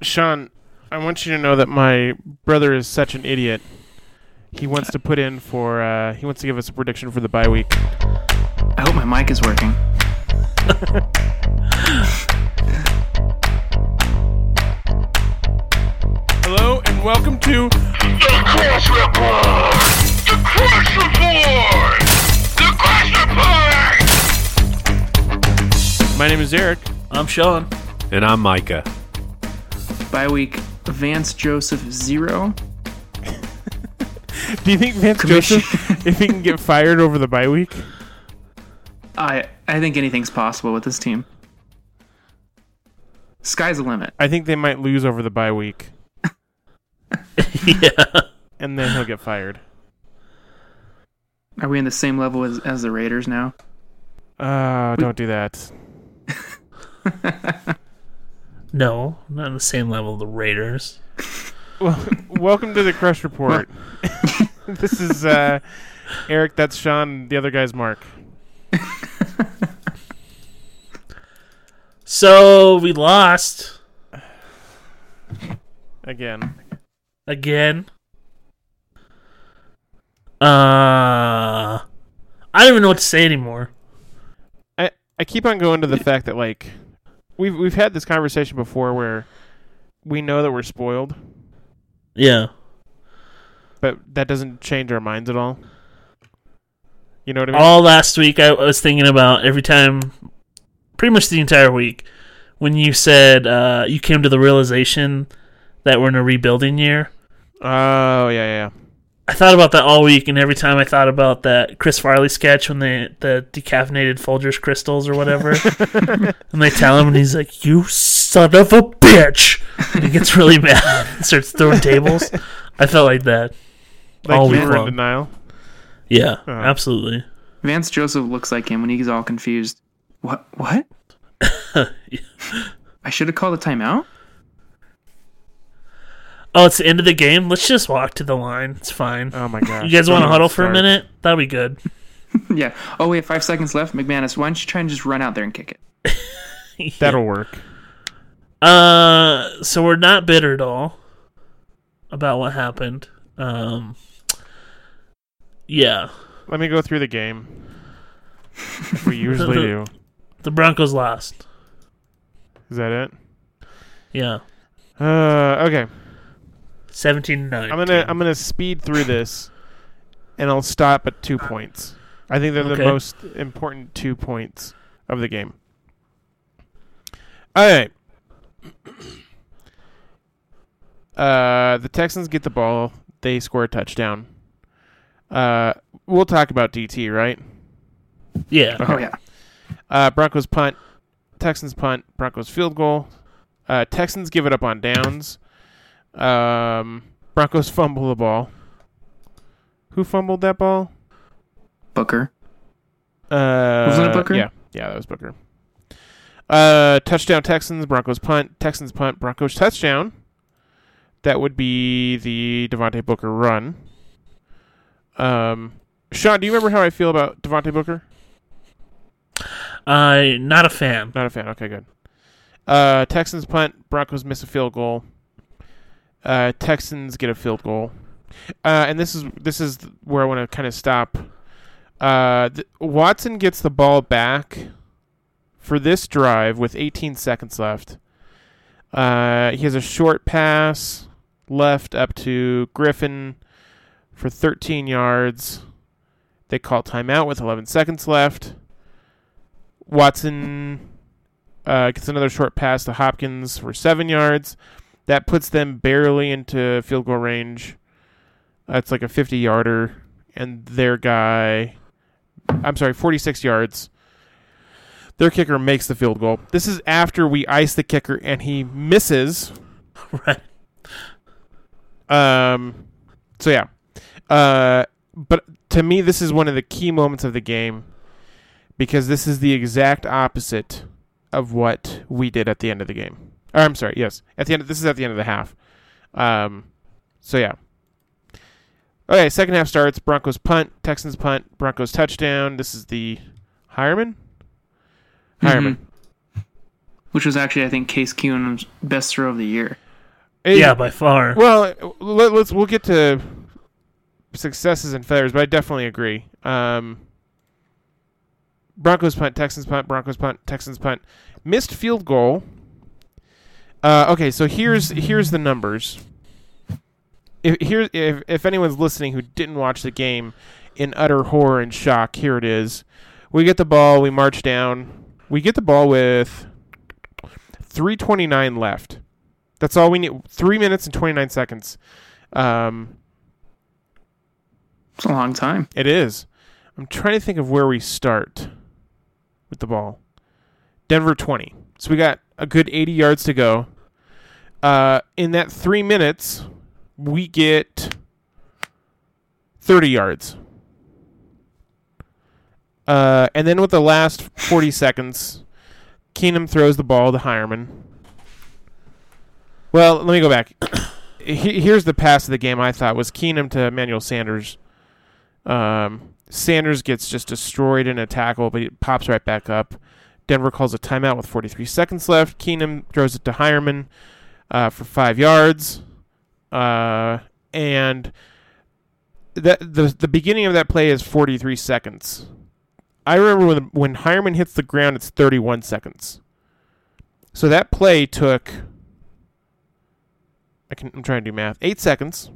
Sean, I want you to know that my brother is such an idiot. He wants to put in for. He wants to give us a prediction for the bye week. I hope my mic is working. Hello and welcome to The Crash Report! The Crash Report! The Crash Report! My name is Eric. I'm Sean. And I'm Micah. Bye week, Vance Joseph 0. Do you think Vance Joseph, if he can get fired over the bye week? I think anything's possible with this team. Sky's the limit. I think they might lose over the bye week. Yeah. And then he'll get fired. Are we in the same level as the Raiders now? Don't do that. No, not on the same level of the Raiders. Well, welcome to the Crush Report. This is Eric, that's Sean, the other guy's Mark. So, we lost. Again. I don't even know what to say anymore. I keep on going to the fact that, like, we've had this conversation before where we know that we're spoiled, Yeah. but that doesn't change our minds at all. You know what I mean? All last week, I was thinking about every time, pretty much the entire week, when you said you came to the realization that we're in a rebuilding year. Oh, yeah. I thought about that all week, and every time I thought about that Chris Farley sketch when the decaffeinated Folgers crystals or whatever, and they tell him, and he's like, "You son of a bitch!" And he gets really mad and starts throwing tables. I felt like that. Like all you week were in long. denial? Yeah, Oh. absolutely. Vance Joseph looks like him when he's all confused. What? I should have called a timeout? Oh, it's the end of the game? Let's just walk to the line. It's fine. Oh, my gosh. You guys want to Don't huddle for a start. minute? That'll be good. Yeah. Oh, we have 5 seconds left. McManus, why don't you try and just run out there and kick it? That'll work. So we're not bitter at all about what happened. Yeah. Let me go through the game. Like we usually do. The Broncos lost. Is that it? Yeah. Okay. 17-9. I'm gonna speed through this, and I'll stop at 2 points. I think they're the Okay. most important 2 points of the game. All right. The Texans get the ball. They score a touchdown. We'll talk about DT, right? Yeah. Oh, yeah. Broncos punt. Texans punt. Broncos field goal. Texans give it up on downs. Broncos fumble the ball. Who fumbled that ball? Booker. Wasn't it Booker? Yeah, that was Booker. Touchdown Texans. Broncos punt. Texans punt. Broncos touchdown. That would be the Devontae Booker run. Sean, do you remember how I feel about Devontae Booker? Not a fan. Not a fan. Okay, good. Texans punt. Broncos miss a field goal. Texans get a field goal. And this is where I want to kind of stop. Watson gets the ball back for this drive with 18 seconds left. He has a short pass left up to Griffin for 13 yards. They call timeout with 11 seconds left. Watson gets another short pass to Hopkins for 7 yards. That puts them barely into field goal range. It's like a 50-yarder. And their guy... 46 yards. Their kicker makes the field goal. This is after we ice the kicker and he misses. Right. So, yeah. But to me, this is one of the key moments of the game because this is the exact opposite of what we did at the end of the game. Yes. This is at the end of the half. So, yeah. Okay, second half starts. Broncos punt. Texans punt. Broncos touchdown. This is the Hireman? Hireman. Which was actually, I think, Case Keenum's best throw of the year. Yeah, by far. Well, we'll get to successes and failures, but I definitely agree. Broncos punt, Texans punt, Broncos punt, Texans punt. Missed field goal. Okay, so here's the numbers. If anyone's listening who didn't watch the game in utter horror and shock, here it is. We get the ball, we march down. We get the ball with 3:29 left. That's all we need. 3 minutes and 29 seconds. It's a long time. It is. I'm trying to think of where we start with the ball. Denver 20. So we got a good 80 yards to go. In that 3 minutes, we get 30 yards. And then with the last 40 seconds, Keenum throws the ball to Hireman. Well, let me go back. Here's the pass of the game I thought was Keenum to Emmanuel Sanders. Sanders gets just destroyed in a tackle, but he pops right back up. Denver calls a timeout with 43 seconds left. Keenum throws it to Hireman for 5 yards. And the beginning of that play is 43 seconds. I remember when Hireman hits the ground, it's 31 seconds. So that play took, I'm trying to do math, 8 seconds.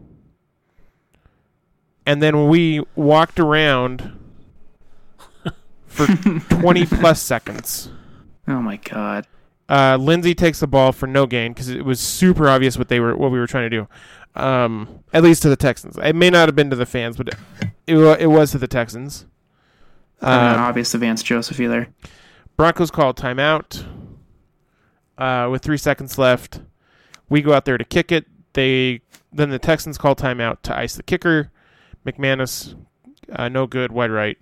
And then we walked around for 20 plus seconds. Oh my God. Lindsey takes the ball for no gain because it was super obvious what we were trying to do. At least to the Texans. It may not have been to the fans, but it was to the Texans. An obvious to Vance Joseph either. Broncos call timeout with 3 seconds left. We go out there to kick it. Then the Texans call timeout to ice the kicker. McManus, no good, wide right.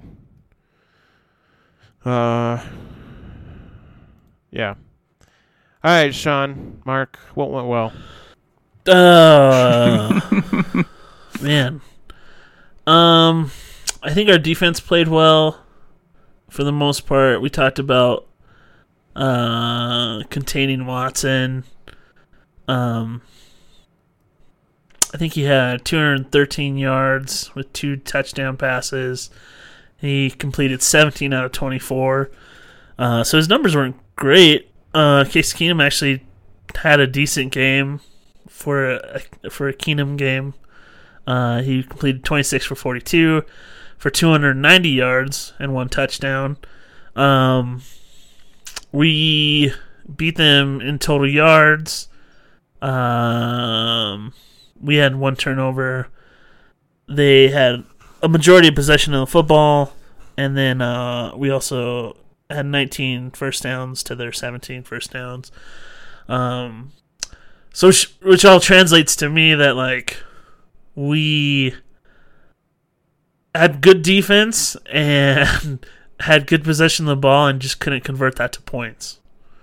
Yeah. All right, Sean, Mark, what went well? Man. I think our defense played well for the most part. We talked about containing Watson. I think he had 213 yards with 2 touchdown passes. He completed 17 out of 24. So his numbers weren't great. Case Keenum actually had a decent game for a Keenum game. He completed 26 for 42 for 290 yards and 1 touchdown. We beat them in total yards. We had 1 turnover. They had a majority of possession of the football, and then we also had 19 first downs to their 17 first downs. So which all translates to me that like we had good defense and had good possession of the ball and just couldn't convert that to points.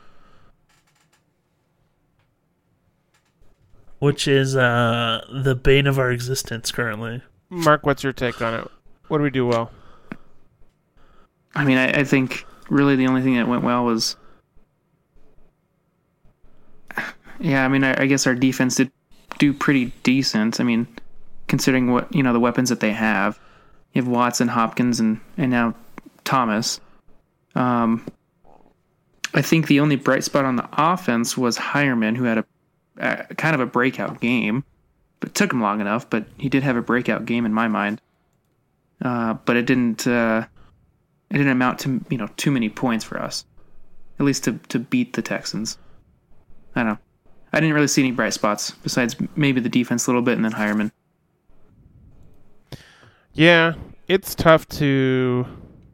Which is the bane of our existence currently. Mark, what's your take on it? What do we do well? I mean, I think really the only thing that went well was... Yeah, I mean, I guess our defense did do pretty decent. I mean, considering what, the weapons that they have. You have Watson, Hopkins, and now Thomas. I think the only bright spot on the offense was Hireman, who had a kind of a breakout game. It took him long enough, but he did have a breakout game in my mind. But it didn't amount to too many points for us, at least to beat the Texans. I don't know. I didn't really see any bright spots besides maybe the defense a little bit and then Hireman. Yeah, it's tough to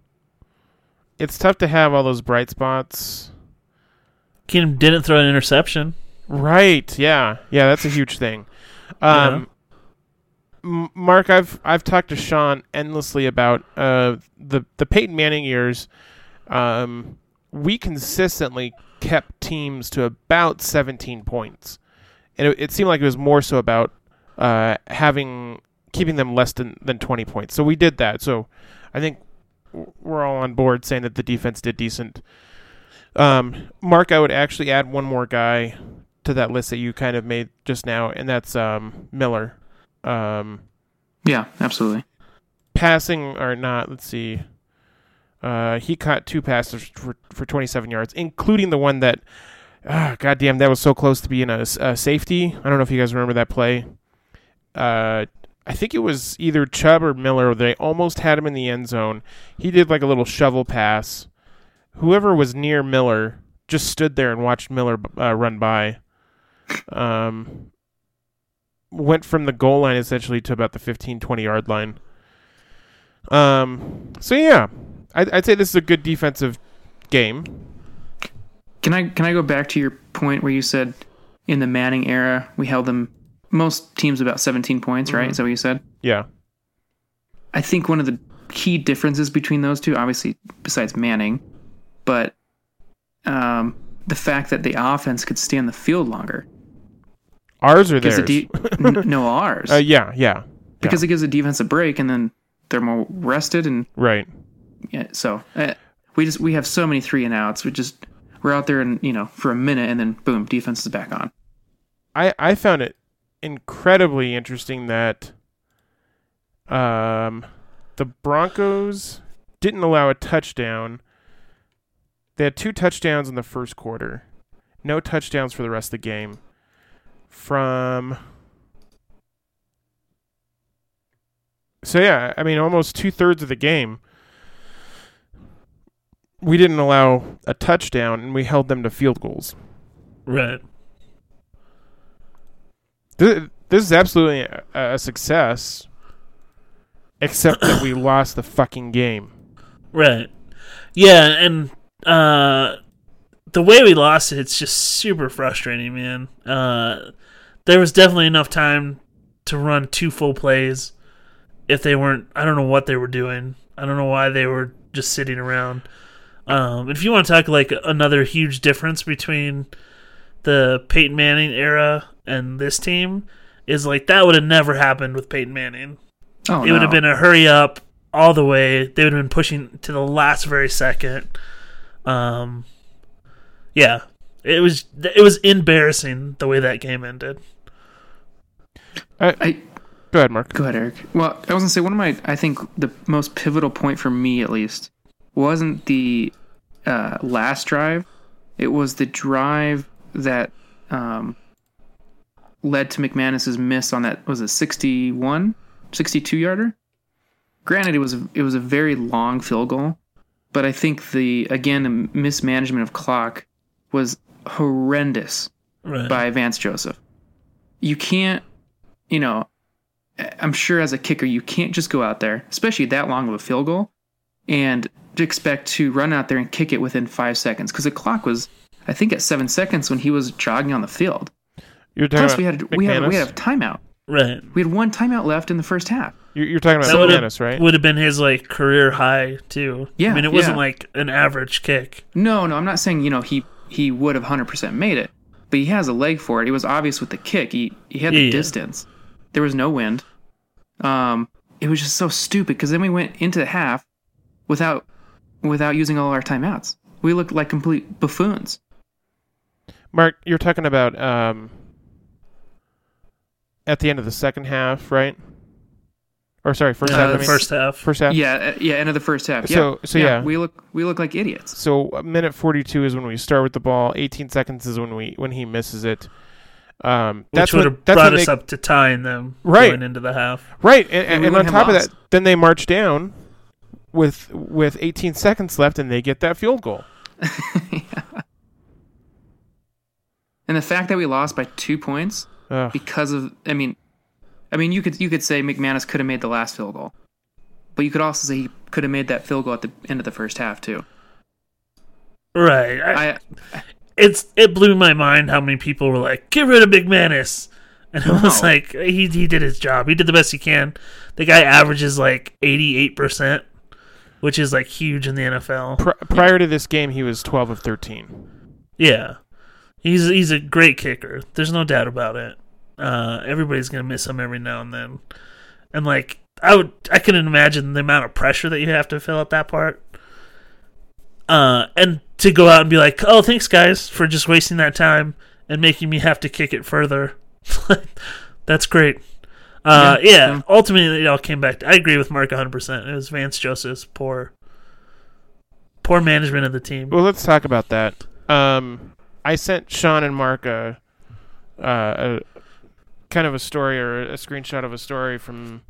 have all those bright spots. Keenum didn't throw an interception. Right. Yeah, that's a huge thing. Mark, I've talked to Sean endlessly about the Peyton Manning years. We consistently kept teams to about 17 points, and it seemed like it was more so about keeping them less than 20 points. So we did that. So I think we're all on board saying that the defense did decent. Mark, I would actually add one more guy to that list that you kind of made just now, and that's Miller. Yeah, absolutely. Passing or not, let's see. He caught 2 passes for 27 yards, including the one that, goddamn, that was so close to being a safety. I don't know if you guys remember that play. I think it was either Chubb or Miller. They almost had him in the end zone. He did like a little shovel pass. Whoever was near Miller just stood there and watched Miller run by. Went from the goal line essentially to about the 15, 20-yard line. So yeah, I'd say this is a good defensive game. Can I go back to your point where you said in the Manning era we held them, most teams, about 17 points, right? Is that what you said? Yeah. I think one of the key differences between those two, obviously besides Manning, but the fact that the offense could stay on the field longer. Ours or theirs? No, ours. Yeah. Because it gives the defense a break, and then they're more rested, and right. Yeah, so we have so many 3 and outs. We're out there and for a minute, and then boom, defense is back on. I found it incredibly interesting that the Broncos didn't allow a touchdown. They had 2 touchdowns in the first quarter. No touchdowns for the rest of the game. So yeah, I mean, almost 2/3 of the game, we didn't allow a touchdown, and we held them to field goals. Right. This is absolutely a success, except that we lost the fucking game. Right. Yeah, and the way we lost it, it's just super frustrating, man. There was definitely enough time to run 2 full plays. If they weren't, I don't know what they were doing. I don't know why they were just sitting around. If you want to talk like another huge difference between the Peyton Manning era and this team, is like that would have never happened with Peyton Manning. It would have been a hurry up all the way. They would have been pushing to the last very second. Yeah, it was embarrassing the way that game ended. Go ahead, Mark. Go ahead, Eric. Well, I was going to say, I think the most pivotal point for me, at least, wasn't the last drive. It was the drive that led to McManus's miss on that, was it 62-yarder? Granted, it was a very long field goal, but I think the mismanagement of clock was horrendous by Vance Joseph. You can't, I'm sure as a kicker, you can't just go out there, especially that long of a field goal, and expect to run out there and kick it within 5 seconds, because the clock was, I think, at 7 seconds when he was jogging on the field. Plus, we had a timeout. Right. We had 1 timeout left in the first half. You're talking about McManus, right? Would have been his career high too. Yeah. I mean, it wasn't like an average kick. No, I'm not saying he would have 100% made it, but he has a leg for it. It was obvious with the kick. He had the distance. There was no wind. It was just so stupid, because then we went into the half without using all our timeouts. We looked like complete buffoons. Mark, you're talking about at the end of the second half, right? Or sorry, first half. First half. First half. Yeah, end of the first half. So yeah, we look like idiots. So minute 42 is when we start with the ball. 18 seconds is when he misses it. Which would have brought us up to tying them going into the half. Right, and on top of that, then they march down with 18 seconds left, and they get that field goal. Yeah. And the fact that we lost by 2 points because of, I mean, you could say McManus could have made the last field goal, but you could also say he could have made that field goal at the end of the first half too. Right. It blew my mind how many people were like, "Get rid of McManus," and I was like, he did his job. He did the best he can. The guy averages 88%, which is huge in the NFL. Prior to this game, he was 12 of 13. Yeah. He's a great kicker. There's no doubt about it. Everybody's gonna miss him every now and then. And I couldn't imagine the amount of pressure that you have to fill out that part. And to go out and be like, "Oh, thanks guys for just wasting that time and making me have to kick it further. That's great. Yeah. Ultimately, it all came back I agree with Mark 100%. It was Vance Joseph's poor management of the team. Well, let's talk about that. I sent Sean and Mark a kind of a story or a screenshot of a story from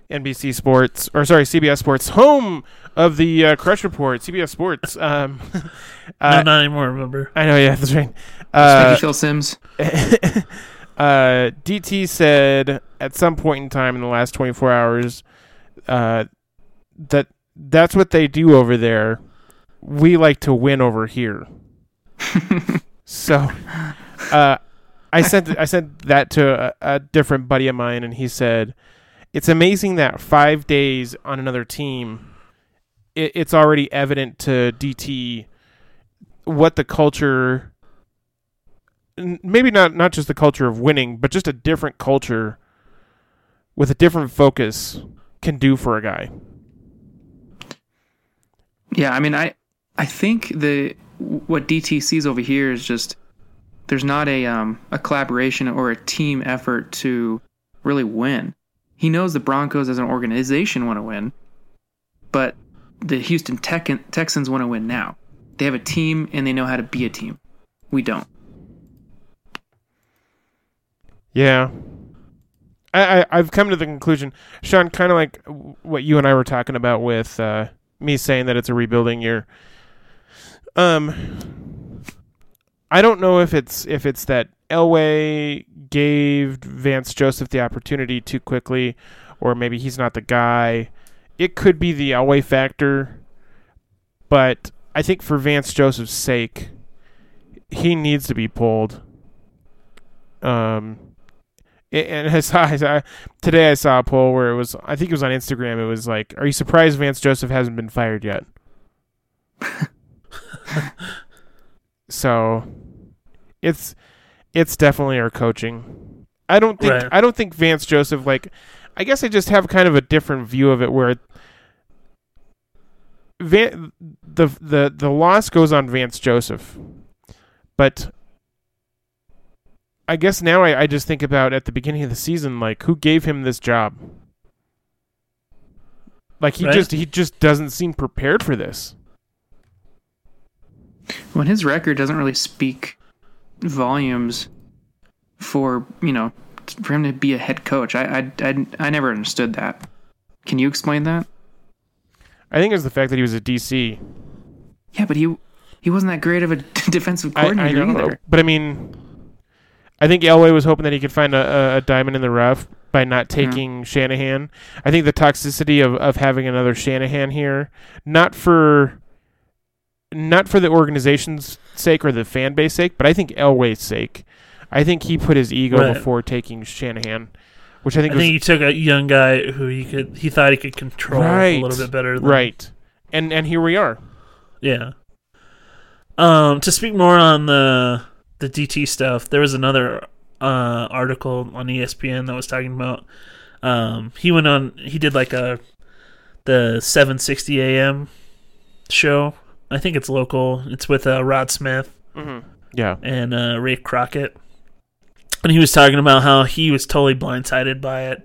CBS Sports, home of the Crush Report, CBS Sports. No, not anymore, remember? I know, yeah, that's right. Thank you, Phil Sims. DT said at some point in time in the last 24 hours that's what they do over there. We like to win over here. So I sent that to a different buddy of mine, and he said, it's amazing that 5 days on another team, it's already evident to DT what the culture, maybe not just the culture of winning, but just a different culture with a different focus can do for a guy. Yeah, I mean, I think what DT sees over here is just there's not a collaboration or a team effort to really win. He knows the Broncos as an organization want to win, but the Houston Texans want to win now. They have a team and they know how to be a team. We don't. Yeah. I've come to the conclusion, Sean, kind of like what you and I were talking about with me saying that it's a rebuilding year. I don't know if it's that Elway gave Vance Joseph the opportunity too quickly, or maybe he's not the guy. It could be the Elway factor, but I think for Vance Joseph's sake, he needs to be pulled. And today I saw a poll where it was, I think it was on Instagram, it was like, are you surprised Vance Joseph hasn't been fired yet? So it's definitely our coaching. I don't think Vance Joseph, like, I guess I just have kind of a different view of it where the loss goes on Vance Joseph. But I guess now I just think about at the beginning of the season, like, who gave him this job? Like, he just doesn't seem prepared for this. When his record doesn't really speak volumes for him to be a head coach. I never understood that. Can you explain that? I think it was the fact that he was a DC. Yeah, but he wasn't that great of a defensive coordinator either. But I mean, I think Elway was hoping that he could find a diamond in the rough by not taking Shanahan. I think the toxicity of having another Shanahan here, not for the organization's sake or the fan base sake, but I think Elway's sake. I think he put his ego before taking Shanahan, which I think he took a young guy who he thought he could control a little bit better. Right, and here we are. Yeah. To speak more on the DT stuff, there was another article on ESPN that was talking about. He did like the 760 AM show. I think it's local. It's with Rod Smith. Mm-hmm. Yeah. And Ray Crockett. And he was talking about how he was totally blindsided by it.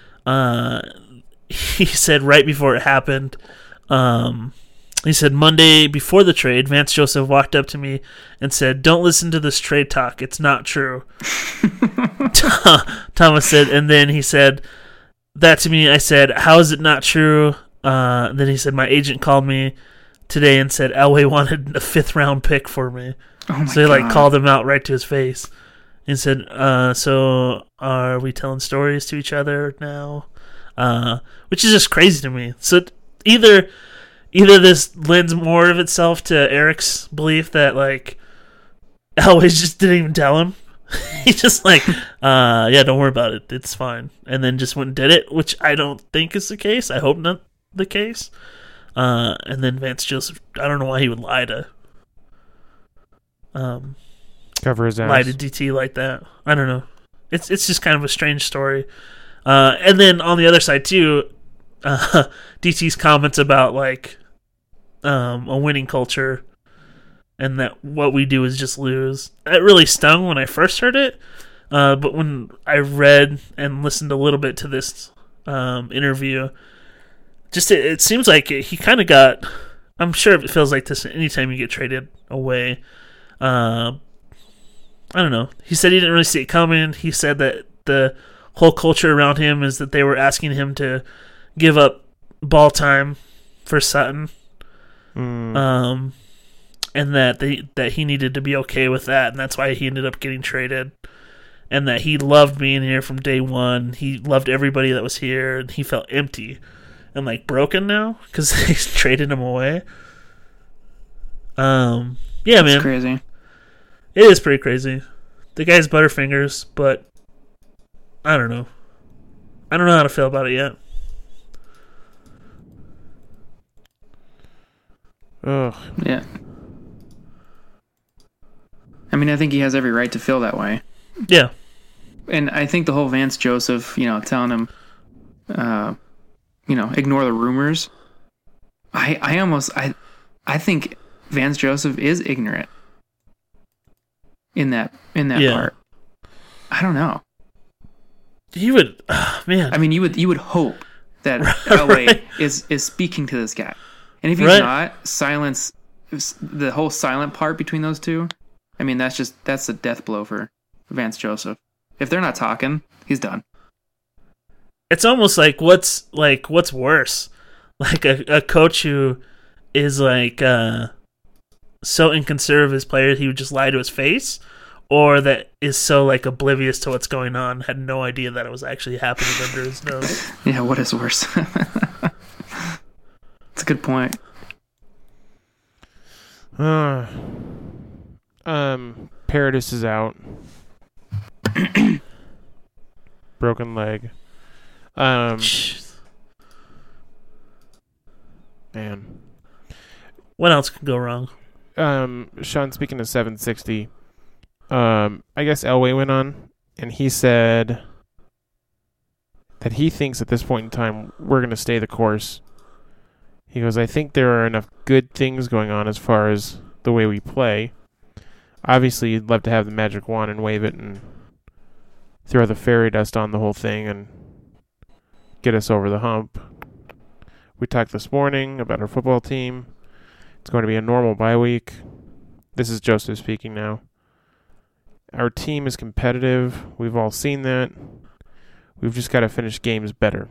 He said right before it happened, he said, Monday before the trade, Vance Joseph walked up to me and said, "Don't listen to this trade talk. It's not true." Thomas said, and then he said that to me. I said, "How is it not true?" Then he said, "My agent called me today and said Elway wanted a 5th round pick for me." So he called him out right to his face and said, "So are we telling stories to each other now?" Which is just crazy to me. So either this lends more of itself to Eric's belief that Elway just didn't even tell him. He's just yeah, don't worry about it. It's fine. And then just went and did it, which I don't think is the case. I hope not the case. And then Vance Joseph, I don't know why he would lie to cover his ass. Lie to DT like that. I don't know. It's just kind of a strange story. And then on the other side too, DT's comments about a winning culture and that what we do is just lose. That really stung when I first heard it, but when I read and listened a little bit to this interview, just it seems like he kind of got. I'm sure it feels like this anytime you get traded away. I don't know. He said he didn't really see it coming. He said that the whole culture around him is that they were asking him to give up ball time for Sutton, and that he needed to be okay with that, and that's why he ended up getting traded. And that he loved being here from day one. He loved everybody that was here, and he felt empty and like broken now because they traded him away. Yeah, It's man, crazy. it is pretty crazy. The guy's Butterfingers, but I don't know. I don't know how to feel about it yet. Ugh. Yeah. I mean, I think he has every right to feel that way. Yeah, And I think the whole Vance Joseph, telling him, ignore the rumors. I think Vance Joseph is ignorant in that Yeah. part. I don't know. he would. Man, I mean, you would hope that LA Right. is speaking to this guy, and if he's Right. not, the whole silent part between those two. I mean, that's a death blow for Vance Joseph. If they're not talking, he's done. it's almost like what's worse, like a coach who is like so inconsiderate of his players he would just lie to his face, or that is so like oblivious to what's going on, had no idea that it was actually happening under his nose. Yeah, what is worse? It's a good point. Paradis is out. Broken leg. Man. What else could go wrong? Sean, speaking of 760, I guess Elway went on, and he said that he thinks at this point in time we're going to stay the course. He goes, I think there are enough good things going on as far as the way we play. Obviously, you'd love to have the magic wand and wave it and throw the fairy dust on the whole thing and get us over the hump. We talked this morning about our football team. It's going to be a normal bye week. This is Joseph speaking now. Our team is competitive. We've all seen that. We've just got to finish games better.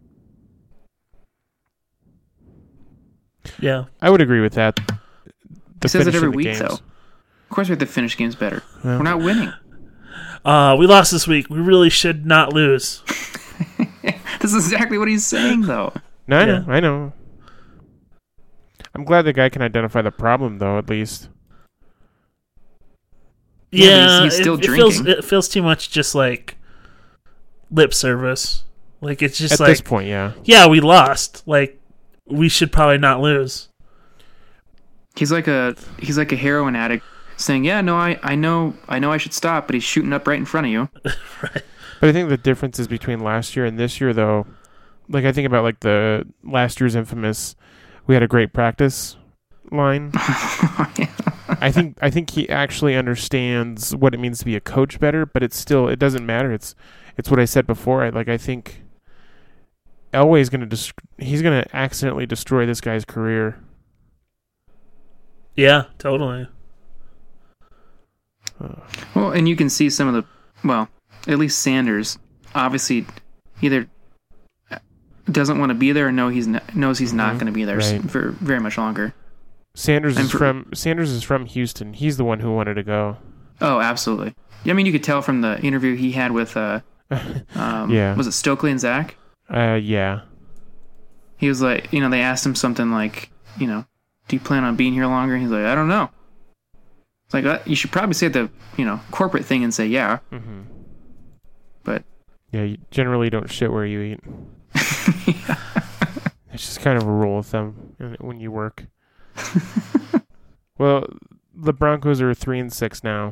Yeah, I would agree with that. He says it every finishing the week, games. though. Of course, we have to finish games better. Well, We're not winning. we lost this week. We really should not lose. This is exactly what he's saying, though. No, Yeah. I know. I'm glad the guy can identify the problem, though, at least. Yeah, but Yeah, he's still it feels drinking. it feels too much just like lip service. Like it's just At like this point, yeah. yeah, we lost. Like we should probably not lose. He's like a heroin addict saying, "Yeah, no, I know I should stop," but he's shooting up right in front of you. Right. But I think the difference is between last year and this year, though. Like, I think about, like, the last year's infamous, we had a great practice line. I think he actually understands what it means to be a coach better, but it doesn't matter. It's what I said before. I think Elway's he's going to accidentally destroy this guy's career. Yeah, totally. Well, and you can see some of at least Sanders obviously either doesn't want to be there or knows he's not going to be there Right. for very much longer. Sanders is from Houston. He's the one who wanted to go. Oh, absolutely. Yeah, I mean, you could tell from the interview he had with Yeah. was it Stokely and Zach? Yeah. He was like, they asked him something like, do you plan on being here longer? He's like, I don't know. It's like, you should probably say the, corporate thing and say, yeah. Mm-hmm. But Yeah, you generally don't shit where you eat. It's just kind of a rule of thumb when you work. Well, the Broncos are 3-6 now.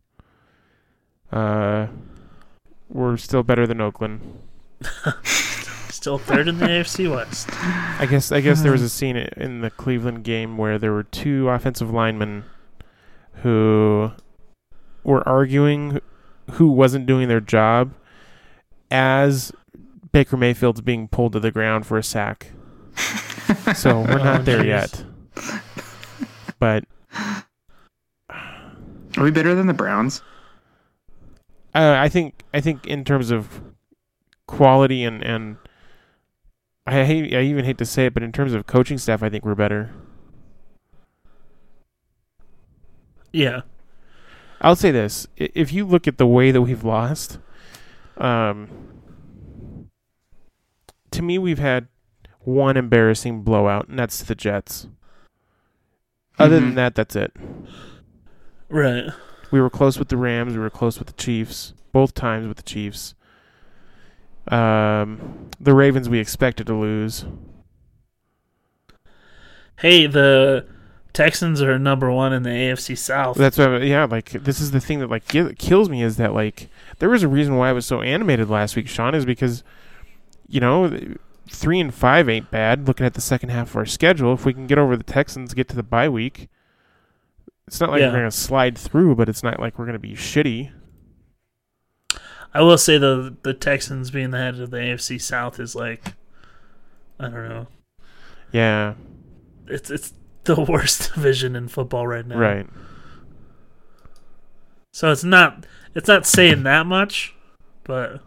We're still better than Oakland. Still third in the AFC West. I guess there was a scene in the Cleveland game where there were two offensive linemen who were arguing who wasn't doing their job as Baker Mayfield's being pulled to the ground for a sack. So we're not there yet. But Are we better than the Browns? I think in terms of quality and I even hate to say it, but in terms of coaching staff, I think we're better. Yeah. I'll say this: if you look at the way that we've lost, to me, we've had one embarrassing blowout, and that's the Jets. Other than that, that's it. Right. We were close with the Rams. We were close with the Chiefs. Both times with the Chiefs. The Ravens we expected to lose. Hey, the Texans are number 1 in the AFC South. That's what, this is the thing that kills me is that there was a reason why I was so animated last week, Sean, is because 3-5 ain't bad. Looking at the second half of our schedule, if we can get over the Texans, get to the bye week, it's not like we're going to slide through, but it's not like we're going to be shitty. I will say the Texans being the head of the AFC South is I don't know. Yeah. It's the worst division in football right now. Right. So it's not saying that much, but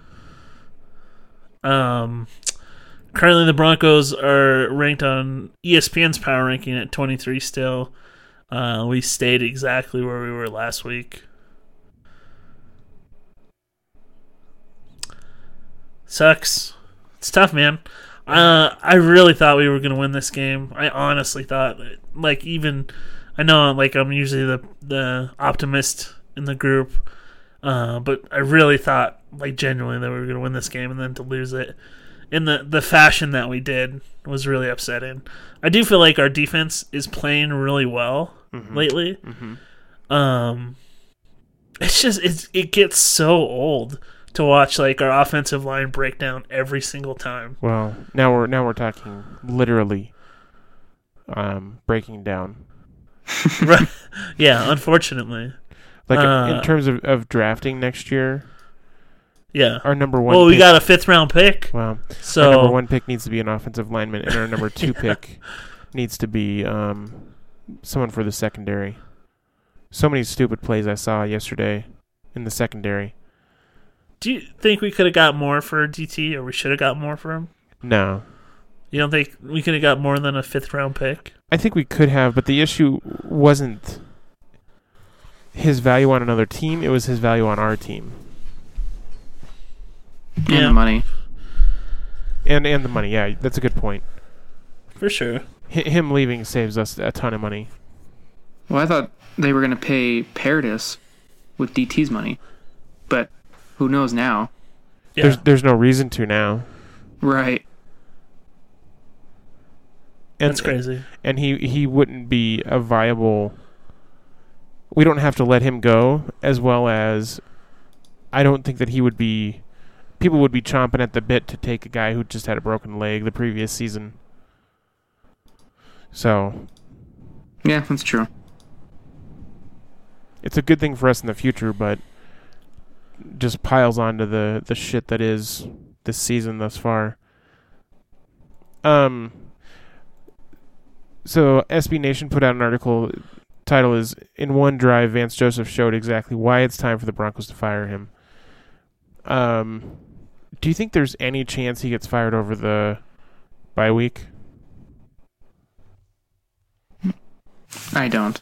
currently the Broncos are ranked on ESPN's power ranking at 23 still. We stayed exactly where we were last week. Sucks. It's tough, man. I really thought we were going to win this game. I honestly thought, I know I'm usually the optimist in the group, but I really thought, genuinely, that we were going to win this game, and then to lose it in the fashion that we did was really upsetting. I do feel like our defense is playing really well lately. Mm-hmm. It's just it gets so old to watch our offensive line break down every single time. Well, now we're talking literally breaking down. Right. Yeah, unfortunately. In terms of drafting next year. Yeah. Our number one Well, we pick, got a 5th round pick. Well, so our number 1 pick needs to be an offensive lineman, and our number 2 pick needs to be someone for the secondary. So many stupid plays I saw yesterday in the secondary. Do you think we could have got more for DT, or we should have got more for him? No. You don't think we could have got more than a 5th round pick? I think we could have, but the issue wasn't his value on another team. It was his value on our team. And the money. And the money, yeah, that's a good point. For sure. Him leaving saves us a ton of money. Well, I thought they were going to pay Paradis with DT's money, but who knows now? Yeah. There's no reason to now. Right. And, that's crazy. And he wouldn't be a viable... We don't have to let him go, as well as I don't think that he would be... People would be chomping at the bit to take a guy who just had a broken leg the previous season. So... Yeah, that's true. It's a good thing for us in the future, but just piles onto the shit that is this season thus far. So SB Nation put out an article. Title is, "In one drive, Vance Joseph showed exactly why it's time for the Broncos to fire him." Do you think there's any chance he gets fired over the bye week? I don't.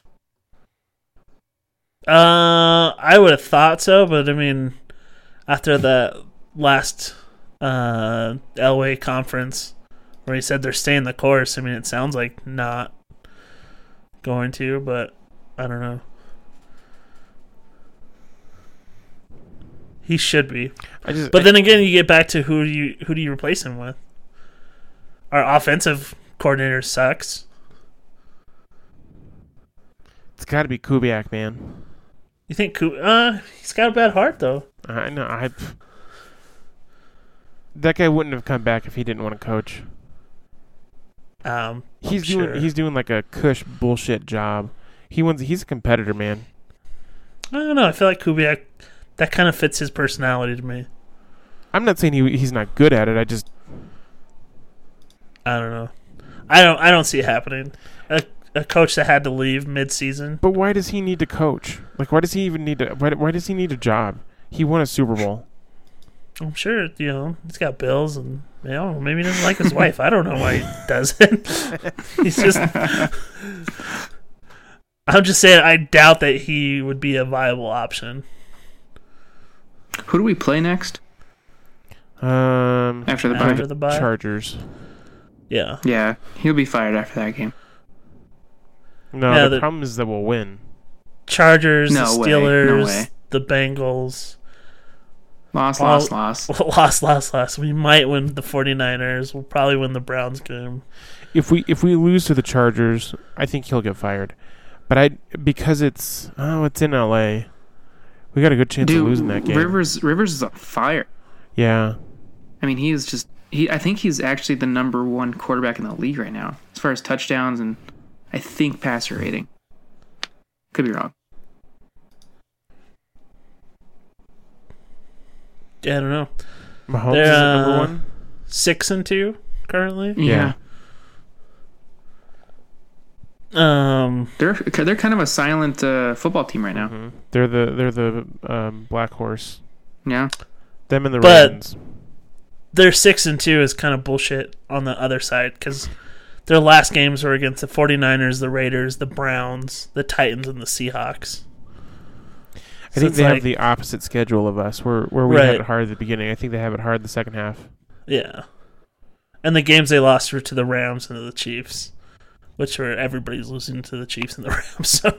I would have thought so, but I mean, after that last Elway conference where he said they're staying the course, I mean, it sounds like not going to, but I don't know. He should be. But then again, you get back to who do you replace him with? Our offensive coordinator sucks. It's got to be Kubiak, man. You think he's got a bad heart though. I know. That guy wouldn't have come back if he didn't want to coach. He's doing like a cush bullshit job. He's a competitor, man. I don't know. I feel like Kubiak, that kind of fits his personality to me. I'm not saying he's not good at it. I don't know. I don't see it happening. A coach that had to leave mid-season. But why does he need to coach? Like, why does he even need to? Why does he need a job? He won a Super Bowl. I'm sure, he's got bills and, maybe he doesn't like his wife. I don't know why he does it. He's just... I'm just saying I doubt that he would be a viable option. Who do we play next? After the bye? Chargers. Yeah. Yeah, he'll be fired after that game. No, the problem is that we'll win. Chargers, the Steelers, No way. the Bengals. Loss. Loss. We might win the 49ers. We'll probably win the Browns game. If we lose to the Chargers, I think he'll get fired. But because it's in LA, we got a good chance of losing that game. Rivers is on fire. Yeah. I mean, I think he's actually the number one quarterback in the league right now as far as touchdowns and I think passer rating. Could be wrong. Yeah, I don't know. Mahomes is number one. 6-2 currently. Yeah. They're kind of a silent football team right now. Mm-hmm. They're the black horse. Yeah. Them and the Ravens. Their 6-2 is kind of bullshit on the other side because their last games were against the 49ers, the Raiders, the Browns, the Titans, and the Seahawks. I think they have the opposite schedule of us, where we had it hard at the beginning. I think they have it hard the second half. Yeah. And the games they lost were to the Rams and to the Chiefs, which were everybody's losing to the Chiefs and the Rams. So,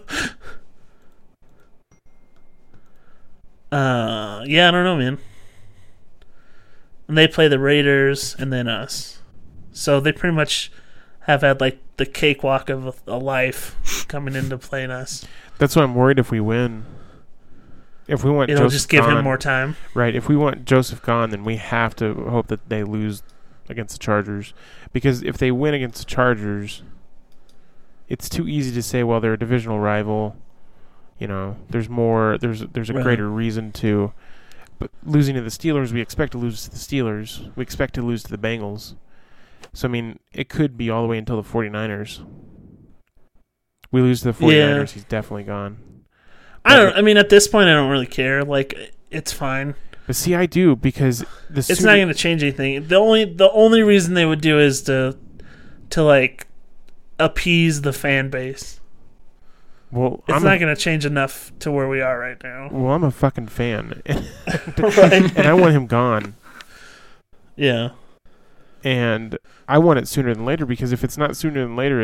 yeah, I don't know, man. And they play the Raiders and then us. So they pretty much have had like the cakewalk of a life coming into playing us. That's why I'm worried if we win. If we want It'll Joseph just give gone, him more time. Right. If we want Joseph gone, then we have to hope that they lose against the Chargers. Because if they win against the Chargers, it's too easy to say, well, they're a divisional rival. There's a greater reason to. But losing to the Steelers, we expect to lose to the Steelers. We expect to lose to the Bengals. So, I mean, it could be all the way until the 49ers. We lose to the 49ers, he's definitely gone. At this point, I don't really care. Like, it's fine. But see, I do, because it's not going to change anything. The only reason they would do is to like appease the fan base. Well, it's not going to change enough to where we are right now. Well, I'm a fucking fan, right. And I want him gone. Yeah, and I want it sooner than later, because if it's not sooner than later,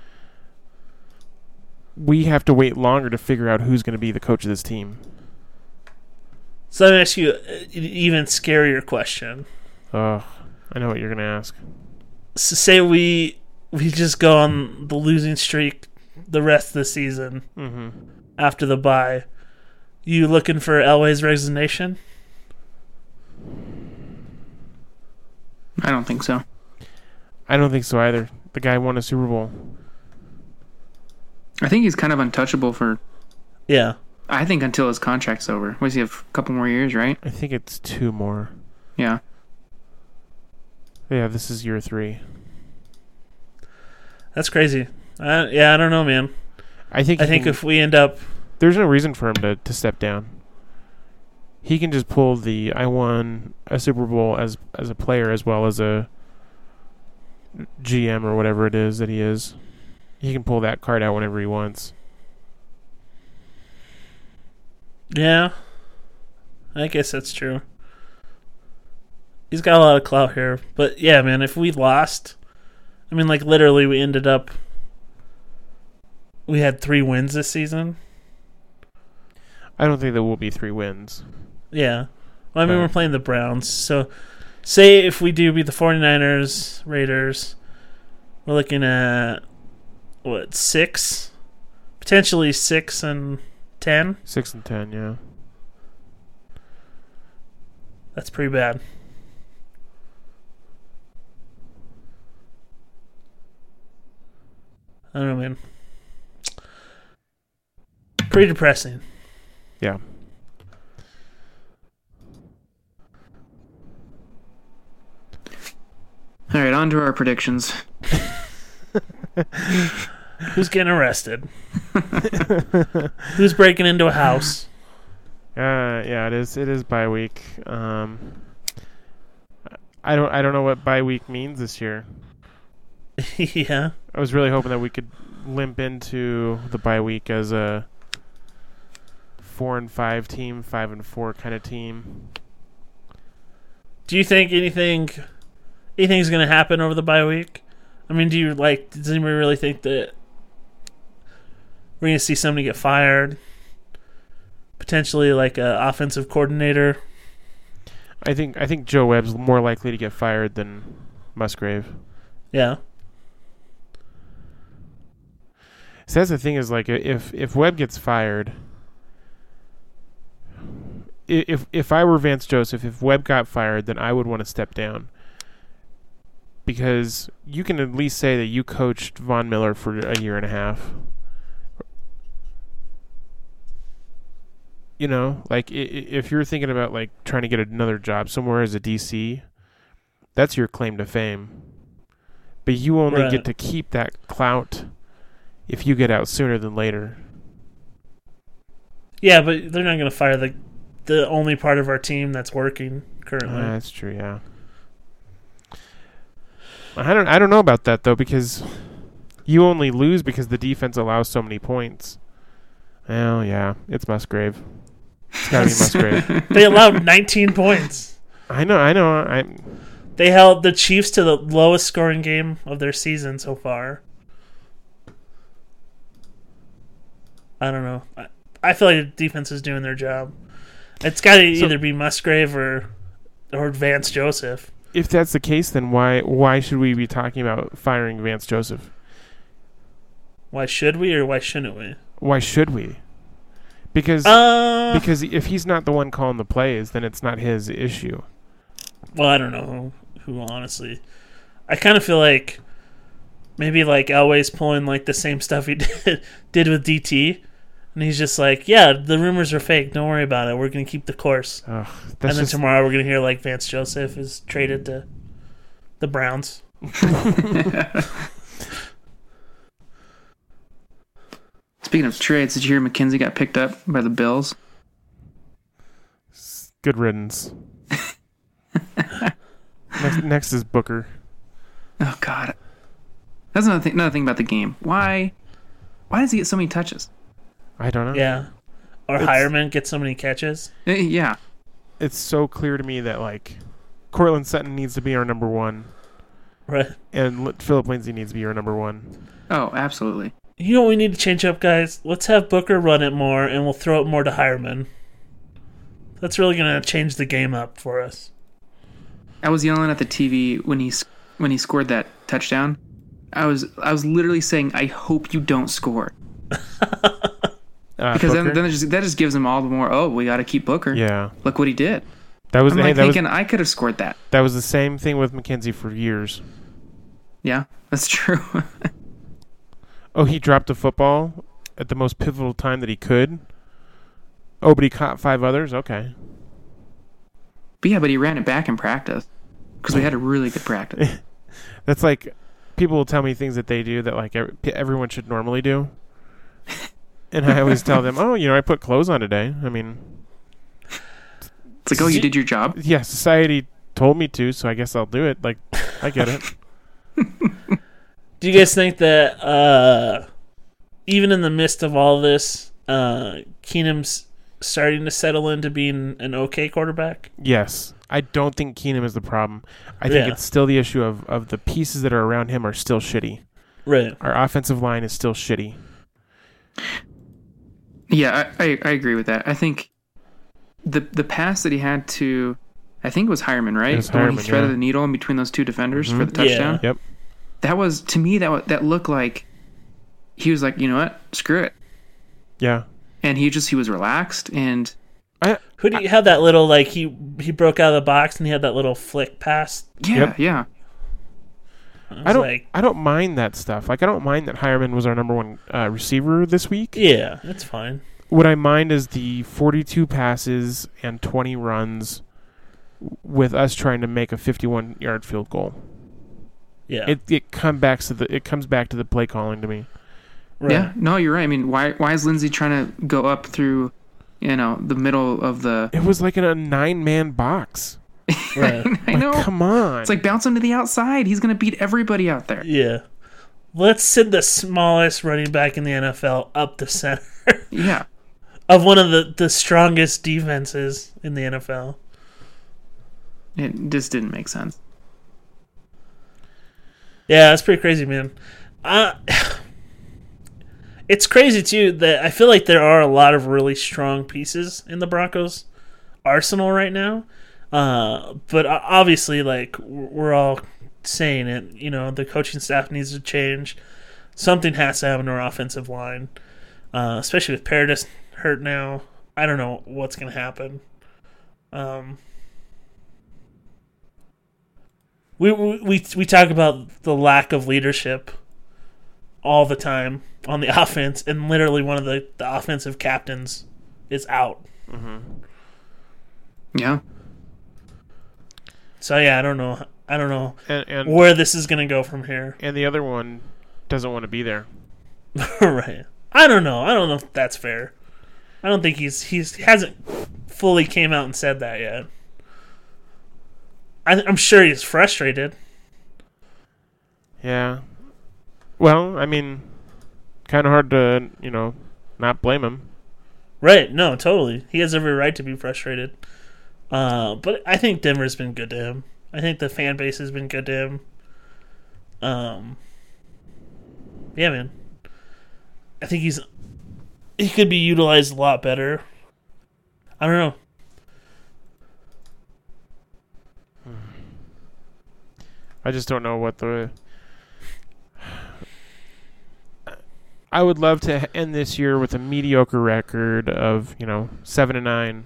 we have to wait longer to figure out who's going to be the coach of this team. So let me ask you an even scarier question. I know what you're going to ask. So say we just go on the losing streak the rest of the season after the bye. You looking for Elway's resignation? I don't think so. I don't think so either. The guy won a Super Bowl. I think he's kind of untouchable for... Yeah. I think until his contract's over. What does he have? A couple more years, right? I think it's 2 more. Yeah. Yeah, this is year 3. That's crazy. I don't know, man. I think if we end up... There's no reason for him to step down. He can just pull the I won a Super Bowl as a player as well as a GM or whatever it is that he is. He can pull that card out whenever he wants. Yeah. I guess that's true. He's got a lot of clout here. But yeah, man, if we lost... literally we ended up... We had 3 wins this season. I don't think there will be 3 wins. Yeah. Well, we're playing the Browns. So, say if we do beat the 49ers, Raiders, we're looking at, 6? Potentially 6-10? 6-10, yeah. That's pretty bad. I don't know, man. Pretty depressing. Yeah. All right, on to our predictions. Who's getting arrested? Who's breaking into a house? Yeah, it is bye week. I don't know what bye week means this year. Yeah. I was really hoping that we could limp into the bye week as a 4-5 team, 5-4 kind of team. Do you think anything's going to happen over the bye week? I mean, does anybody really think that we're going to see somebody get fired? Potentially like an offensive coordinator? I think Joe Webb's more likely to get fired than Musgrave. Yeah. So that's the thing is, like, if Webb gets fired, if I were Vance Joseph, if Webb got fired, then I would want to step down. Because you can at least say that you coached Von Miller for a year and a half. You know, like, if you're thinking about, like, trying to get another job somewhere as a DC, that's your claim to fame. But you only get to keep that clout if you get out sooner than later. Yeah, but they're not going to fire the only part of our team that's working currently. That's true, yeah. I don't know about that, though, because you only lose because the defense allows so many points. Well, yeah, it's Musgrave. It's got to be Musgrave. They allowed 19 points. I know. They held the Chiefs to the lowest scoring game of their season so far. I don't know. I feel like the defense is doing their job. It's got to either be Musgrave or Vance Joseph. If that's the case, then why should we be talking about firing Vance Joseph? Why should we or why shouldn't we? Why should we? Because if he's not the one calling the plays, then it's not his issue. Well, I don't know who honestly. I kind of feel like maybe like Elway's pulling like the same stuff he did with DT, and he's just like, yeah, the rumors are fake. Don't worry about it. We're gonna keep the course. Ugh, and then tomorrow we're gonna hear like Vance Joseph is traded to the Browns. Speaking of trades, did you hear McKenzie got picked up by the Bills? Good riddance. Next is Booker. Oh God, that's another thing about the game. Why does he get so many touches? I don't know. Yeah, or Hireman gets so many catches. Yeah, it's so clear to me that like Cortland Sutton needs to be our number one, right? And Philip Lindsay needs to be our number one. Oh, absolutely. You know what we need to change up, guys? Let's have Booker run it more, and we'll throw it more to Hireman. That's really going to change the game up for us. I was yelling at the TV when he scored that touchdown. I was literally saying, I hope you don't score. Because then that just gives them all the more, oh, we got to keep Booker. Yeah. Look what he did. I'm thinking I could have scored that. That was the same thing with McKenzie for years. Yeah, that's true. Oh, he dropped a football at the most pivotal time that he could? Oh, but he caught 5 others? Okay. But he ran it back in practice because we had a really good practice. That's like, people will tell me things that they do that like everyone should normally do. And I always tell them, oh, I put clothes on today. I mean... It's like, oh, you did your job? Yeah, society told me to, so I guess I'll do it. Like, I get it. Do you guys think that even in the midst of all this, Keenum's starting to settle into being an okay quarterback? Yes. I don't think Keenum is the problem. I think it's still the issue of the pieces that are around him are still shitty. Right. Our offensive line is still shitty. Yeah, I agree with that. I think the pass that he had to, I think it was Hireman, right? It was Hireman, when he threaded the needle in between those two defenders for the touchdown. Yeah. Yep. That was, to me, that looked like he was like, you know what, screw it. Yeah. And he was relaxed, and who do you have that little like he broke out of the box and he had that little flick pass? Yeah. I don't mind that stuff. Like, I don't mind that Hireman was our number one receiver this week. Yeah, that's fine. what I mind is the 42 passes and 20 runs with us trying to make a 51-yard field goal. Yeah. It comes back to the play calling to me. Right. Yeah, no, you're right. I mean, why is Lindsey trying to go up through, the middle of the? It was like in a 9-man box. Right. I know. Come on. It's like bounce him to the outside. He's gonna beat everybody out there. Yeah. Let's send the smallest running back in the NFL up the center Yeah. of one of the strongest defenses in the NFL. It just didn't make sense. Yeah, that's pretty crazy, man. It's crazy, too, that I feel like there are a lot of really strong pieces in the Broncos' arsenal right now. But obviously, like, we're all saying it, the coaching staff needs to change. Something has to happen to our offensive line, especially with Paradis hurt now. I don't know what's going to happen. We talk about the lack of leadership all the time on the offense, and literally one of the offensive captains is out. Mm-hmm. Yeah. So yeah, I don't know And where this is going to go from here. and the other one doesn't want to be there. Right. I don't know if that's fair. I don't think he hasn't fully came out and said that yet. I'm sure he's frustrated. Yeah. Well, I mean, kind of hard to, not blame him. Right. No, totally. He has every right to be frustrated. But I think Denver's been good to him. I think the fan base has been good to him. Yeah, man. I think he could be utilized a lot better. I don't know. I just don't know what I would love to end this year with a mediocre record of, 7-9.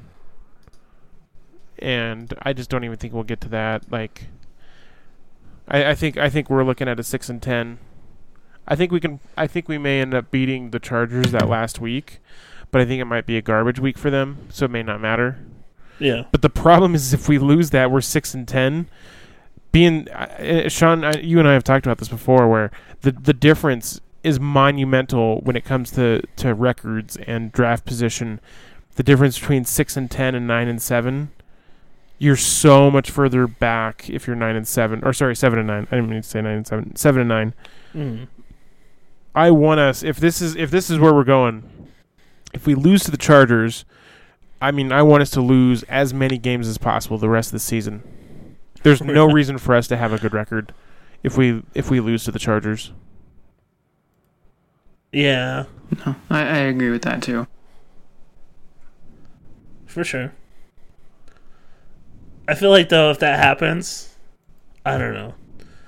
And I just don't even think we'll get to that. Like, I think we're looking at a 6-10. I think we may end up beating the Chargers that last week, but I think it might be a garbage week for them, so it may not matter. Yeah. But the problem is if we lose that, we're 6-10. Sean, you and I have talked about this before, where the difference is monumental when it comes to records and draft position. The difference between 6-10 and 9-7. You're so much further back if you're 9-7, or sorry, 7-9. I didn't mean to say 9-7. 7-9. Mm. I want us, if this is where we're going, if we lose to the Chargers, I want us to lose as many games as possible the rest of the season. There's no reason for us to have a good record if we lose to the Chargers. Yeah. No, I agree with that too. For sure. I feel like, though, if that happens, I don't know.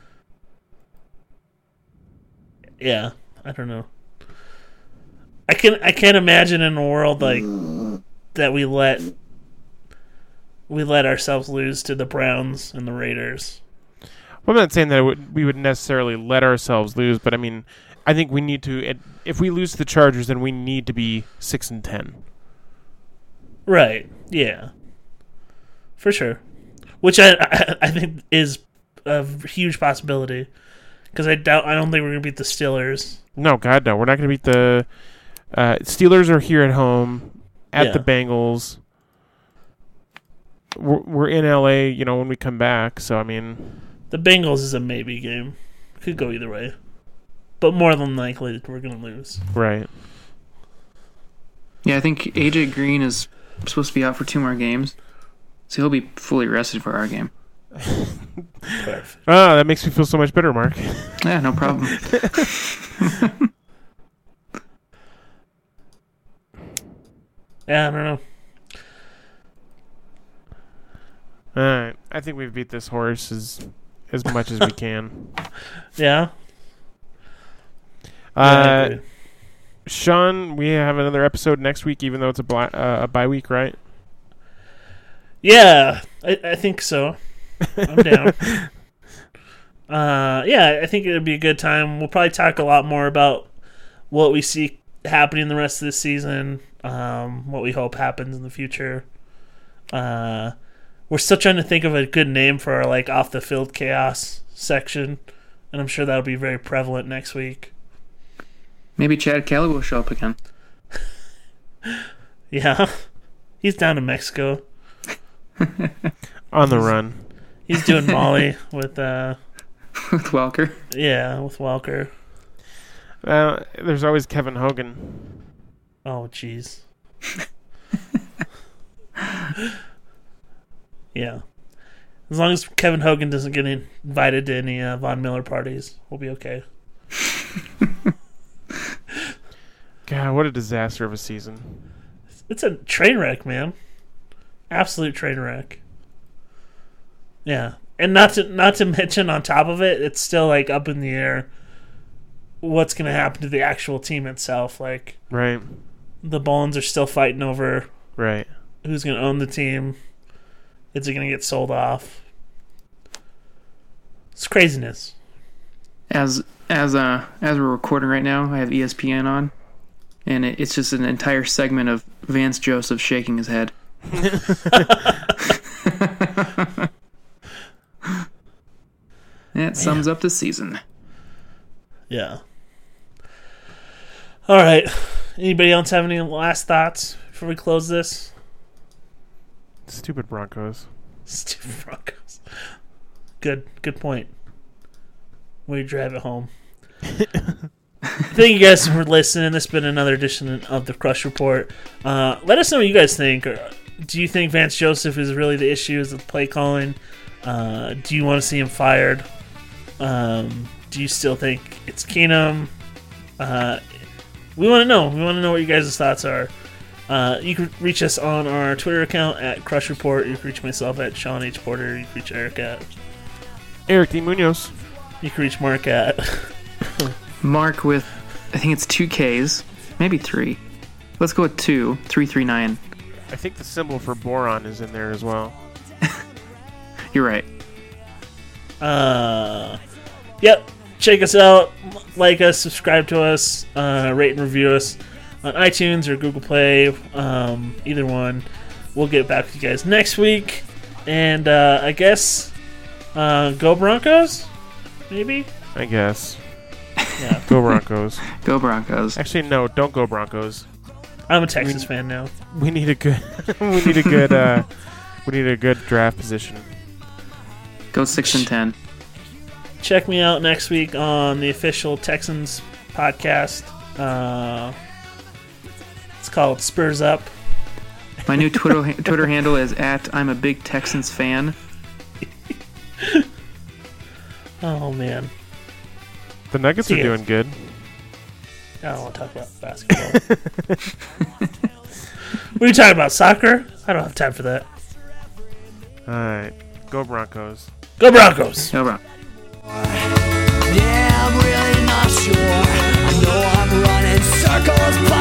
Yeah, I don't know. I can't imagine in a world like that we let ourselves lose to the Browns and the Raiders. Well, I'm not saying that we would necessarily let ourselves lose, but I think we need to. If we lose to the Chargers, then we need to be 6-10. Right. Yeah. For sure. Which I think is a huge possibility, because I don't think we're gonna beat the Steelers. No, God, no. We're not going to beat the Steelers. Are here at home at the Bengals. We're in LA, when we come back. So the Bengals is a maybe game. Could go either way, but more than likely we're gonna lose. Right. Yeah, I think AJ Green is supposed to be out for 2 more games, so he'll be fully rested for our game. Perfect. Oh, that makes me feel so much better, Mark. Yeah, no problem. Yeah, I don't know. All right. I think we've beat this horse as much as we can. Yeah. Uh, agree. Sean, we have another episode next week, even though it's a bye week, right? Yeah, I think so. I'm down. Yeah, I think it would be a good time. We'll probably talk a lot more about what we see happening the rest of this season, what we hope happens in the future. We're still trying to think of a good name for our like off the field chaos section, and I'm sure that'll be very prevalent next week. Maybe Chad Kelly will show up again. Yeah, he's down in Mexico. On the run. He's doing Molly with With Welker. yeah, with Welker. There's always Kevin Hogan. Oh, jeez. Yeah. As long as Kevin Hogan doesn't get invited to any Von Miller parties, we'll be okay. God, what a disaster of a season. It's a train wreck, man. Absolute train wreck. Yeah. And not to mention on top of it, it's still like up in the air what's going to happen to the actual team itself. Like, Right. the Bones are still fighting over Right. who's going to own the team. Is it going to get sold off? It's craziness. As we're recording right now, I have ESPN on, and it's just an entire segment of Vance Joseph shaking his head. That sums up the season. Yeah. All right. Anybody else have any last thoughts before we close this? Stupid Broncos. Stupid Broncos. Good point. We drive it home. Thank you guys for listening. This has been another edition of the Crush Report. Let us know what you guys think. Do you think Vance Joseph is really the issue? Is the play calling? Do you want to see him fired? Do you still think it's Keenum? We want to know. We want to know what you guys' thoughts are. You can reach us on our Twitter account at Crush Report. You can reach myself at Sean H. Porter. You can reach Eric at Eric D. Munoz. You can reach Mark at Mark with, I think it's 2 Ks, maybe 3. Let's go with 2, 339. I think the symbol for boron is in there as well. You're right. Yep. Check us out. Like us. Subscribe to us. Rate and review us on iTunes or Google Play. Either one. We'll get back with you guys next week. And I guess go Broncos? Maybe? I guess. Yeah. Go Broncos. Go Broncos. Actually, no, don't go Broncos. I'm a Texas fan now. We need a good we need a good draft position. Go 6-10. Check me out next week on the official Texans podcast. It's called Spurs Up. My new Twitter handle is at I'm a big Texans fan. Oh, man. The Nuggets are See ya. doing good. I don't want to talk about basketball. What are you talking about? Soccer? I don't have time for that. Alright. Go Broncos. Go Broncos! Go Broncos. Yeah, I'm really not sure. I know I'm running circles, but